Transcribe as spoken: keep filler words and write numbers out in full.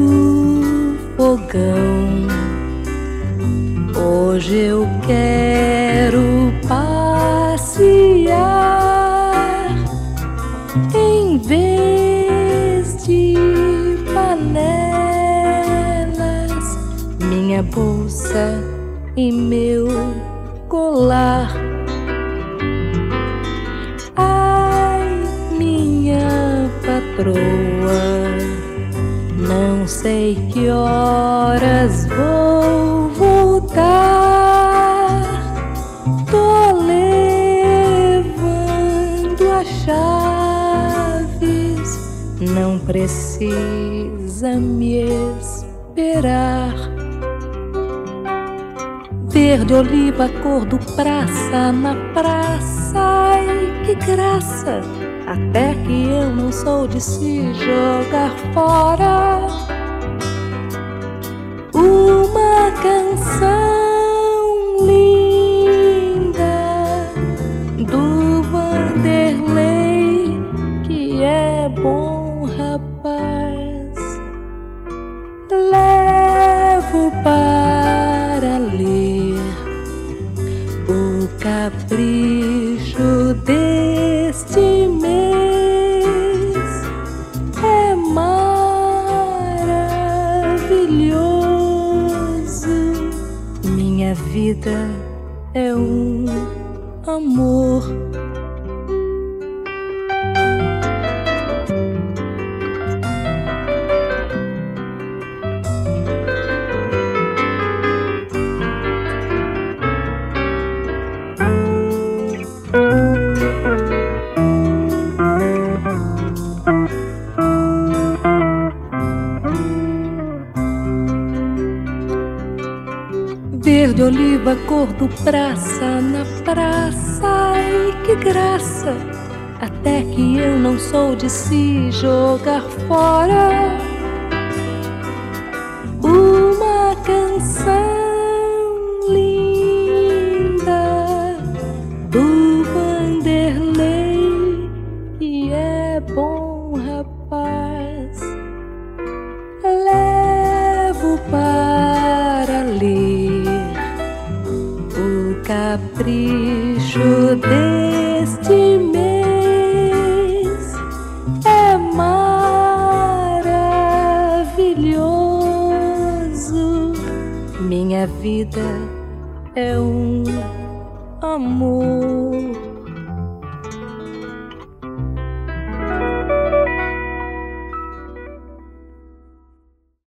do fogão. Hoje eu quero passear em vez de panelas, minha bolsa e meu colar. Ai, minha patroa, não sei que horas vou voltar. Tô levando as chaves, não precisa me esperar. Verde oliva, cor do praça na praça, ai que graça! Até que eu não sou de se jogar fora. Uma canção linda do Vanderlei, que é bom rapaz, levo para ler o capricho deste mês. É maravilhoso, minha vida é um amor. Verde oliva, cor do praça na praça, ai que graça! Até que eu não sou de se jogar fora. Uma canção